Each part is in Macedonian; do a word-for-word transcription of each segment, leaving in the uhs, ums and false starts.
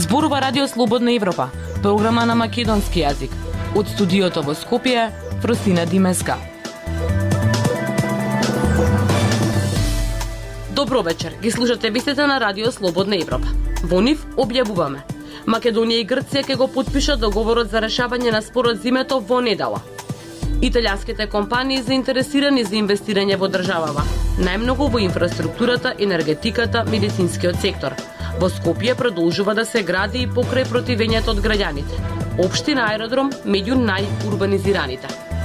Зборува Радио Слободна Европа, програма на македонски јазик. Од студиото во Скопје, Фросина Димеска. Добро вечер, ги слушате вестите на Радио Слободна Европа. Во нив објавуваме: Македонија и Грција ќе го потпишат договорот за решавање на спорот зимето во недела. Италијанските компании заинтересирани за инвестирање во државава, најмногу во инфраструктурата, енергетиката, медицинскиот сектор. Во Скопје продолжува да се гради и покрај противењето од граѓаните. Општина аеродром меѓу најурбанизираните.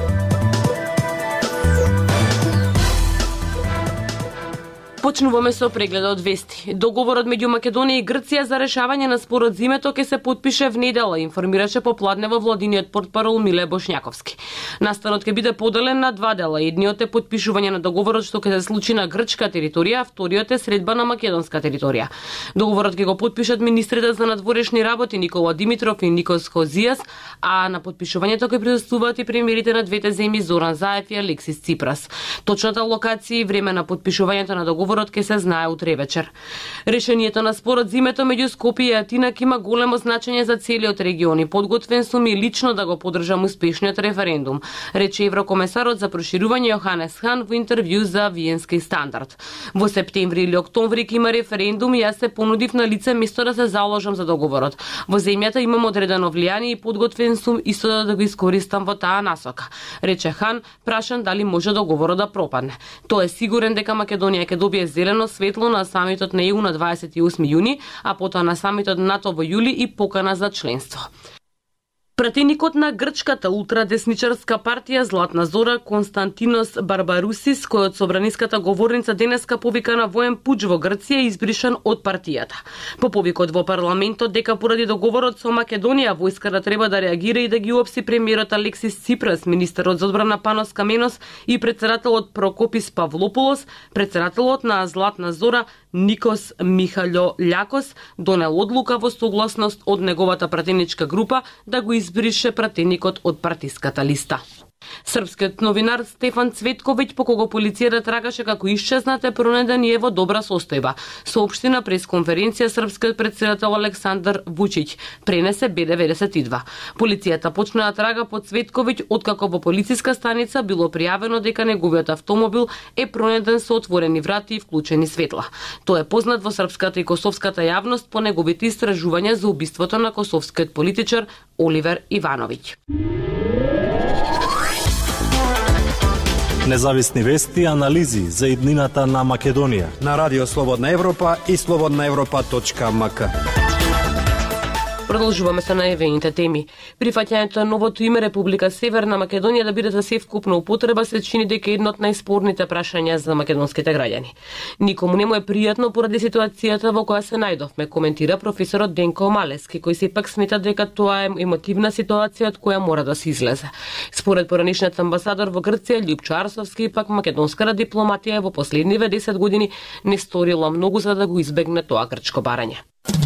Почнуваме со прегледот вести. Договорот меѓу Македонија и Грција за решавање на спорот зимето ќе се потпише в недела, информираше попладне во владиниот портпарол Миле Бошњаковски. Настанот ќе биде поделен на два дела. Едниот е потпишување на договорот што ќе се случи на грчка територија, а вториот е средба на македонска територија. Договорот ќе го потпишат министрите за надворешни работи Никола Димитров и Никос Хозијас, а на потпишувањето ќе присуствуваат и премиерите на двете земји Зоран Заев и Алексис Ципрас. Точната локација и време на потпишувањето на договорот ќе се знае утре вечер. Решението на спорот зимето меѓу Скопје и Атина ќе има големо значење за целиот регион и подготвен сум и лично да го поддржам успешниот референдум, рече еврокомесарот за проширување Јоханес Хан во интервју за Виенски стандард. Во септември или октомври ќе има референдум и јас се понудив на лице место да се заложам за договорот. Во земјата имам одредено влијание и подготвен сум исто да го искористам во таа насока, рече Хан, прашан дали може договорот да пропадне. Тој е сигурен дека Македонија ќе добие зелено светло на самитот на Е У на дваесет и осми јуни, а потоа на самитот НАТО во јули и покана за членство. Пратеникот на грчката ултрадесничарска партија Златна Зора Константинос Барбарусис, кој од собраниската говорница денеска повика на воен пуч во Грција, избришан од партијата. По повикот во парламентот дека поради договорот со Македонија војската треба да реагира и да ги уопси премиерот Алексис Ципрас, министерот за одбрана Панос Каменос и претседателот Прокопис Павлополос, претседателот на Златна Зора Никос Михаљо Љакос донел одлука во согласност од неговата пратеничка група да го избрише пратеникот од партиската листа. Српскиот новинар Стефан Цветковиќ, по кого полицијата трагаше како исчезнат, е пронеден и е во добра состојба, соопшти на пресконференција српскиот претседател Александар Вучиќ, пренесе Б деветдесет и два. Полицијата почна да трага по Цветковиќ откако во полициска станица било пријавено дека неговиот автомобил е пронеден со отворени врати и вклучени светла. Тој е познат во српската и косовската јавност по неговите истражувања за убиството на косовскиот политичар Оливер Ивановиќ. Независни вести и анализи за иднината на Македонија на Радио Слободна Европа и слободна европа точка ем ка. Продолжуваме со најавените теми. Прифаќањето на новото име Република Северна Македонија да биде за севкупна употреба се чини дека едно од најспорните прашања за македонските граѓани. Никому не му е пријатно поради ситуацијата во која се најдовме, коментира професорот Денко Малески, кој сепак смета дека тоа е емотивна ситуација од која мора да се излезе. Според поранишниот амбасадор во Грција Љупчо Арсовски, пак македонската дипломатија во последниве десет години не сторила многу за да го избегне тоа грчко барање.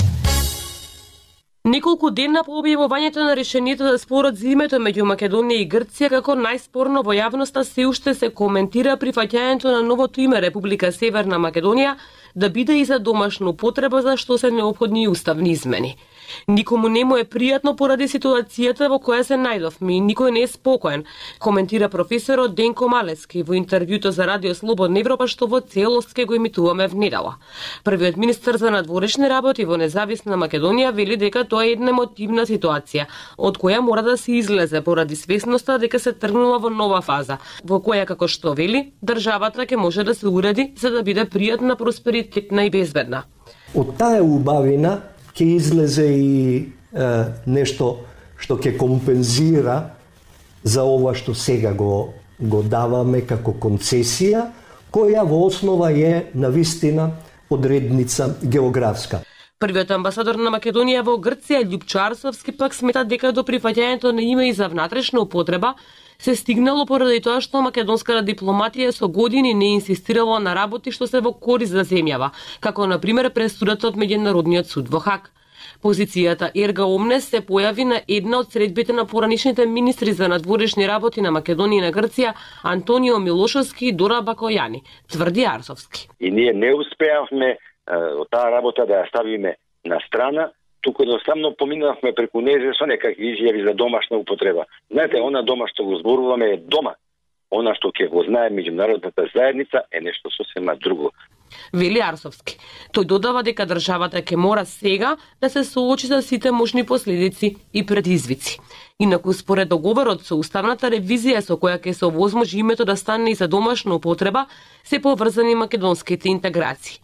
Неколку дена по објавувањето на решението за спорот зимето меѓу Македонија и Грција, како најспорно во јавноста се уште се коментира прифаќањето на новото име Република Северна Македонија да биде и за домашна употреба, за што се неопходни уставни измени. Никому не му е пријатно поради ситуацијата во која се најдовме и никој не е спокоен, коментира професорот Денко Малески во интервјуто за Радио Слободна Европа, што во целост ке го емитуваме в недела. Првиот министер за надворешни работи во независна Македонија вели дека тоа е една емотивна ситуација, од која мора да се излезе поради свесноста дека се тргнува во нова фаза, во која, како што вели, државата ќе може да се уреди за да биде пријатна, просперитетна и безбедна. Од таа убавина ќе излезе и е, нешто што ќе компензира за ова што сега го, го даваме како концесија, која во основа е навистина одредница географска. Првиот амбасадор на Македонија во Грција Љупчо Арсовски пак смета дека до прифаќањето на име и за внатрешна употреба се стигнало поради тоа што македонската дипломатија со години не инсистирала на работи што се во корист за земјава, како на пример пресудата од Меѓународниот суд во Хаг. Позицијата Ерга Омнес се појави на една од средбите на поранишните министри за надворешни работи на Македонија и на Грција Антонио Милошовски и Дора Бакојани, тврди Арсовски. И ние не успеавме од таа работа да ја ставиме на страна, туку едноставно поминавме преку незе со некакви изјави за домашна употреба. Знаете, она дома што го зборуваме е дома. Она што ќе го знае меѓународната заедница е нешто сосема друго. Вели Арсовски. Тој додава дека државата ќе мора сега да се соочи со сите можни последици и предизвици. Инаку според договорот со уставната ревизија со која ќе се овозможи името да стане и за домашна употреба, се поврзани македонските интеграции.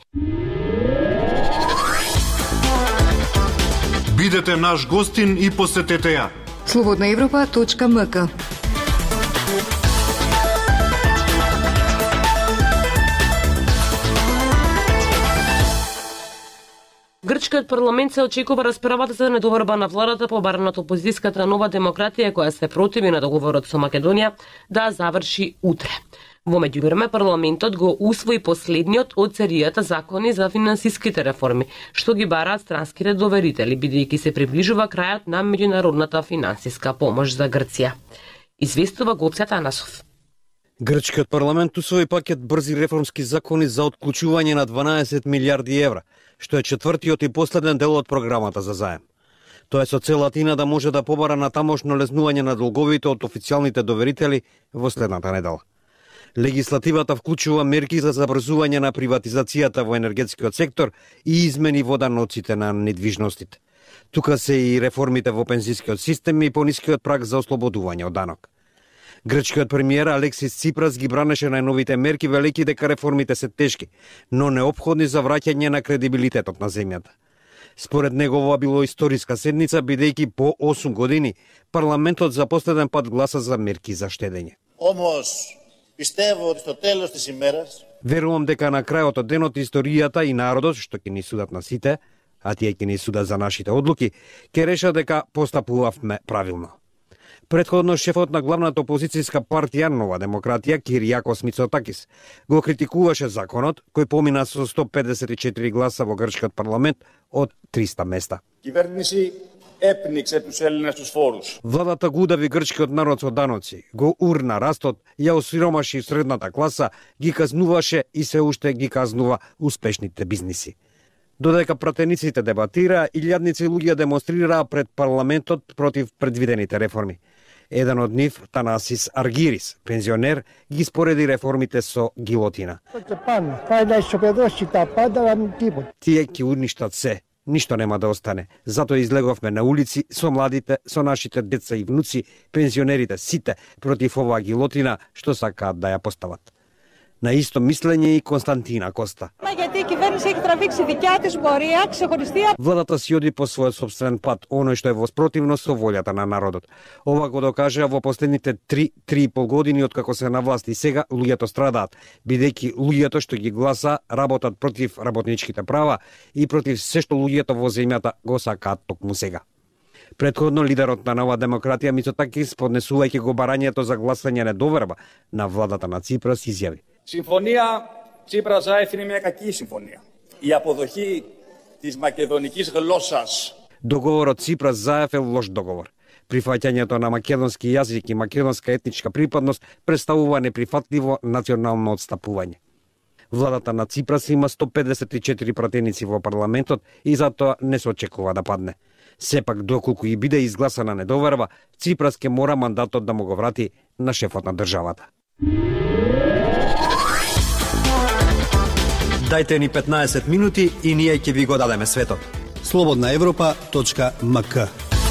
Бидете наш гостин и посетете ја. слободна европа точка ем ка. Грчкиот парламент се очекува расправата за недоверба на владата по бараната опозицијската Нова демократија која се противи на договорот со Македонија да заврши утре. Во меѓувреме парламентот го усвои последниот од серијата закони за финансиските реформи, што ги бараат странските доверители, бидејќи се приближува крајот на меѓународната финансиска помош за Грција. Известува Гопсет Анасов. Грчкиот парламент усвои пакет брзи реформски закони за отклучување на дванаесет милијарди евра, што е четвртиот и последен дел од програмата за заем. Тоа е со цел Атина да може да побара на тамошно лезнување на долговите од официјалните доверители во следната недела. Легислативата вклучува мерки за забрзување на приватизацијата во енергетскиот сектор и измени во даноците на недвижностите. Тука се и реформите во пензискиот систем и понискиот праг за ослободување од данок. Грчкиот премиер Алексис Ципрас ги бранеше најновите мерки, велики дека реформите се тешки, но неопходни за враќање на кредибилитетот на земјата. Според него ова било историска седница, бидејќи по осум години парламентот за последен пат гласа за мерки за штедење. Омос, пистево што телос тис имерас. Верувам дека на крајот од денот историјата и народот, што ќе ни судат на сите, а тие ќе ни судат за нашите одлуки, ќе реша дека постапувавме правилно. Предходно шефот на главната опозицијска партија Нова демократија Киријакос Мицотакис го критикуваше законот кој помина со сто педесет и четири гласа во грчкиот парламент од триста места. Киверниси епниксе туз Елинас туз φόρους. Владата го удави грчкиот народ со даноци, го урна растот, ја осиромаши средната класа, ги казнуваше и се уште ги казнува успешните бизниси. Додека пратениците дебатираа, илјадници луѓе демонстрираа пред парламентот против предвидените реформи. Еден од нив, Танасис Аргирис, пензионер, ги спореди реформите со гилотина. Тие ќе уништат се, ништо нема да остане. Затоа излеговме на улици со младите, со нашите деца и внуци, пензионерите, сите против оваа гилотина што сакаат да ја постават. На исто мислење и Константина Коста. Владата си оди по својот собствен пат, оној што е во спротивност со волјата на народот. Ова го докажа во последните три до три и пол години откако се на власт и сега луѓето страдаат, бидејќи луѓето што ги гласа работат против работничките права и против се што луѓето во земјата го сакаат токму сега. Предходно лидерот на Нова демократија Мицотакис, поднесувајќи го барањето за гласање недоверба на владата на Ципрас, изјави: Συμφωνία Τσίπρα-Ζάεφ είναι μια κακή συμφωνία. Η αποδοχή της μακεδονικής γλώσσας. Договорот Ципрас-Заев е лош договор. Прифаќањето на македонски јазик и македонска етничка припадност представува неприфатливо национално отстапување. Владата на Ципрас има сто педесет и четири пратеници во парламентот и затоа не се очекува да падне. Сепак, доколку и биде изгласана недоверба, Ципрас ке мора мандатот да му го врати на шефот на државата. Дајте ни петнаесет минути и ние ќе ви го дадеме светот. слободна европа точка ем ка.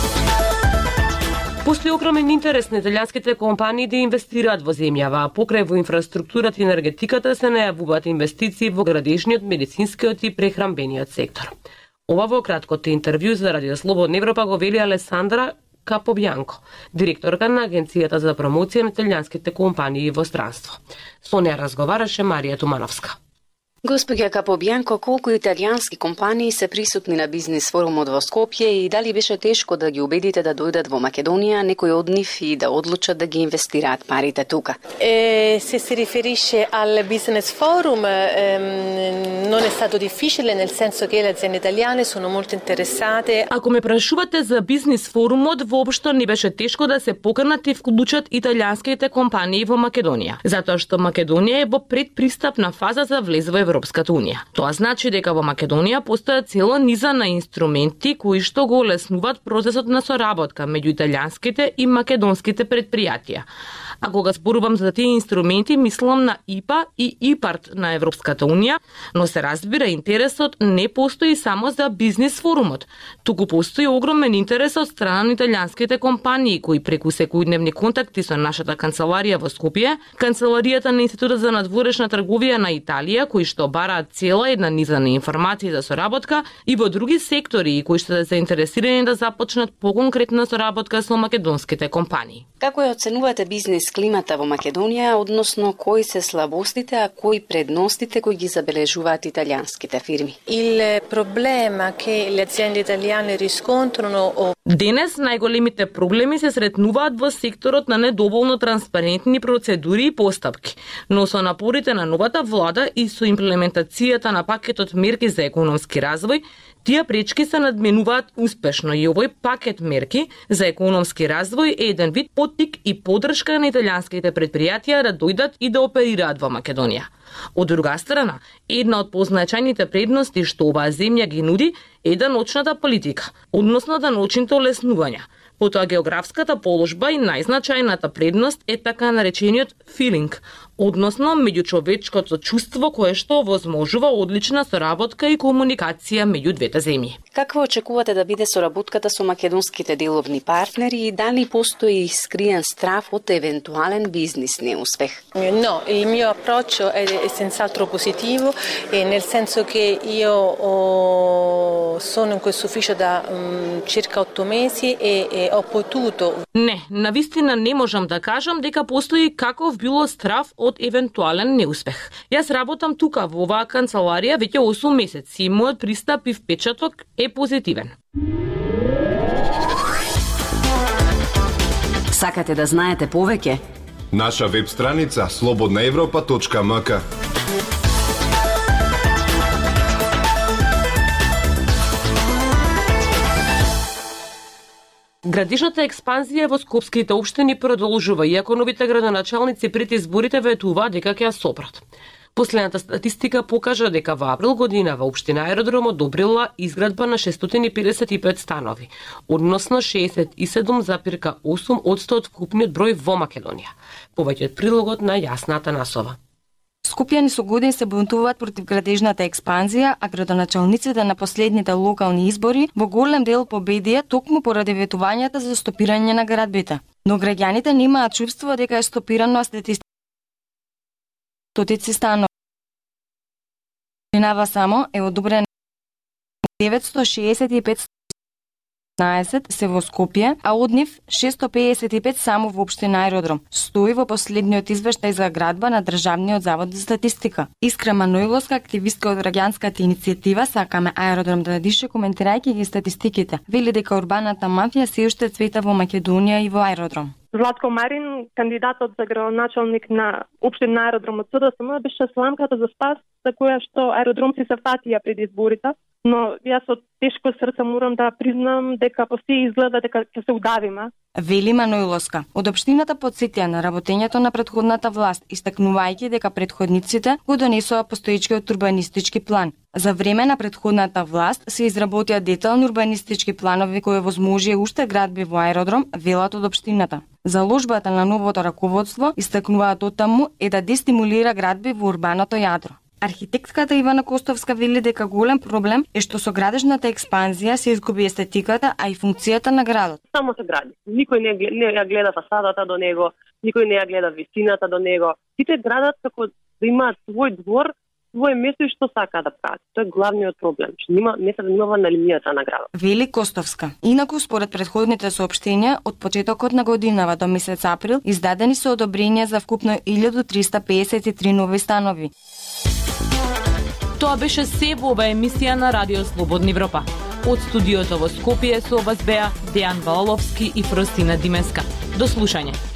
Постои огромен интерес на италијанските компании да инвестираат во земјава, а покрај во инфраструктурата и енергетиката се најавуваат инвестиции во градежниот, медицинскиот и прехранбениот сектор. Ова во краткото интервју за Радио Слободна Европа го вели Алесандра Капобјанко, директорка на Агенцијата за промоција на италијанските компании во странство. Со неја разговараше Марија Тумановска. Господја Капобјанко, колку италијански компании се присутни на бизнис форумот во Скопје и дали беше тешко да ги убедите да дојдат во Македонија, некои од нив и да одлучат да ги инвестираат парите тука? Eh, se si riferisce al business forum, ehm, non è stato difficile, nel senso che le aziende italiane sono molto interessate. Ако ме прашувате за бизнис форумот, воопшто не беше тешко да се поканат и вклучат италијанските компании во Македонија, затоа што Македонија е во предпристапна фаза за влез во Европа. Европската унија. Тоа значи дека во Македонија постојат цела низа на инструменти кои што го олеснуваат процесот на соработка меѓу италијанските и македонските предпријатија. А кога зборувам за тие инструменти, мислам на И П А и ИПАРТ на Европската унија, но се разбира интересот не постои само за бизнис форумот, туку постои огромен интерес од страна на италијанските компании кои преку секојдневни контакти со нашата канцеларија во Скопје, канцеларијата на Институтот за надворешна трговија на Италија, кои што бараат цела една низа на информации за соработка, и во други сектори кои што се заинтересирани да започнат поконкретна соработка со македонските компании. Како ја оценувате бизнис климата во Македонија, односно кои се слабостите, а кои предностите кои ги забележуваат италијанските фирми? Il problema che le aziende italiane riscontrano o Денес најголемите проблеми се сретнуваат во секторот на недоволно транспарентни процедури и постапки, но со напорите на новата влада и со имплементацијата на пакетот мерки за економски развој, тие пречки се надменуваат успешно и овој пакет мерки за економски развој е еден вид поттик и поддршка на италијанските предпријатија да дојдат и да оперираат во Македонија. Од друга страна, една од позначајните предности што оваа земја ги нуди е даночната политика, односно даночните олеснувања. Потоа географската положба и најзначајната предност е така наречениот филинг, односно меѓучовечкото чувство кое што возможува одлична соработка и комуникација меѓу двете земји. Каква очекувате да биде соработката со македонските деловни партнери и дали постои скриен страв од евентуален бизнис неуспех? No, il mio approccio è, è senz'altro positivo, e nel senso che io ho, sono in questo ufficio da um, circa otto mesi e, e ho potuto... Не, навистина не можам да кажам дека постои каков било страв од евентуален неуспех. Јас работам тука во оваа канцеларија веќе осум месеци и мојот пристап и впечаток е позитивен. Сакате да знаете повеќе? Наша веб страница слободна европа точка ем ка. Градишната експанзија во скопските општини продолжува, иако новите градоначалници пред изборите ветуваат дека ќе ја сопрат. Последната статистика покажа дека во април година во општина Аеродром одобрила изградба на шестстотини и педесет и пет станови, односно шеесет и седум запирка осум одсто од вкупниот број во Македонија. Повеќе од прилогот на Јасна Атанасова. Скопјани со години се бунтуваат против градежната експанзија, а градоначалниците на последните локални избори во голем дел победија токму поради ветувањата за стопирање на градбите. Но граѓаните немаат чувство дека е стопирано стотици станови. Минава само е одобрено деветсто шеесет и пет се во Скопје, а од нив шестстотини педесет и пет само во општина Аеродром. Стои во последниот извештај за градба на Државниот завод за статистика. Искра Маноиловска, активистка од граѓанската иницијатива Сакаме Аеродром да дише, коментирајќи ги статистиките, вели дека урбаната мафија се уште цвета во Македонија и во Аеродром. Златко Марин, кандидатот за градоначалник на општина Аеродром од СДСМ, беше сламката за спас за која што аеродромци се фатија пред изборите, но јас од тешко срце морам да признам дека постои изгледа дека ќе се удавиме. Вели Маноиловска. Од општината потсетија на работењето на претходната власт, истакнувајќи дека претходниците го донесоа постоечкиот урбанистички план. За време на претходната власт се изработија детални урбанистички планови кои возможија уште градби во Аеродром, велат од општината. Заложбата на новото раководство, истакнуваат оттаму, е да дестимулира градби во урбаното јадро. Архитектката Ивана Костовска вели дека голем проблем е што со градежната експанзија се изгуби естетиката, а и функцијата на градот. Само се гради. Никој не, не ја гледа фасадата до него, никој не ја гледа висината до него. Сите градат како да имаат свој двор, своје место и што сака да прават. Тоа е главниот проблем, што нема не се внимава на линијата на градот. Вели Костовска. Инаку според претходните соопштенија, од почетокот на годинава до месец април издадени се одобренија за вкупно илјада триста педесет и три нови станови. Тоа беше се во оваа емисија на Радио Слободна Европа. Од студиото во Скопје со вас беа Дејан Балаловски и Фростина Димеска. До слушање.